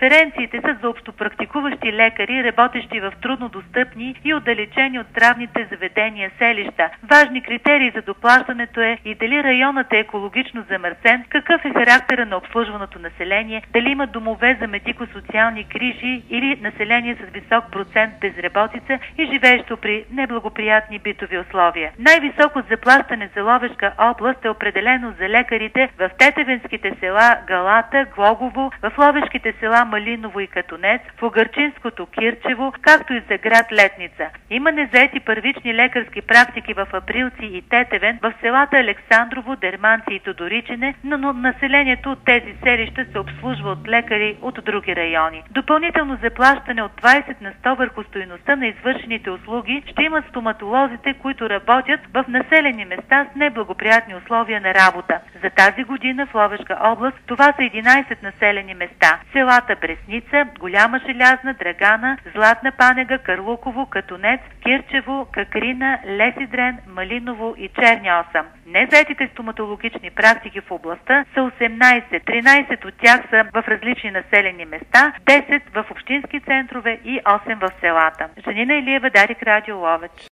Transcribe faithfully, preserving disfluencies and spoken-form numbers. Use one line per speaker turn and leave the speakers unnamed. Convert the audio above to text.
Преференциите са за общопрактикуващи лекари, работещи в труднодостъпни и отдалечени от здравните заведения селища. Важни критерии за доплащането е и дали районът е екологично замърсен, какъв е характера на обслужваното население, дали има домове за медико-социални грижи или население с висок процент безработица и живеещо при неблагоприятни битови условия. Най-високо заплащане за Ловешка област е определено за лекарите в тетевенските села Галата, Глогово, в ловешките села Малиново и Катунец, в Угърчинското Кирчево, както и за град Летница. Има незаети първични лекарски практики в Априлци и Тетевен, в селата Александрово, Дерманци и Тодоричене, но населението от тези селища се обслужва от лекари от други райони. Допълнително заплащане от двайсет на сто върху стойността на извършените услуги ще имат стоматолозите, които работят в населени места с неблагоприятни условия на работа. За тази година в Ловешка област това са единайсет населени места. Селата Бресница, Голяма Желязна, Драгана, Златна Панега, Карлуково, Катунец, Кирчево, Какрина, Лесидрен, Малиново и Черни осъм. Незаетите стоматологични практики в областта са осемнайсет, тринайсет от тях са в различни населени места, десет в общински центрове и осем в селата. Жанина Илиева, Дарик Радио, Ловеч.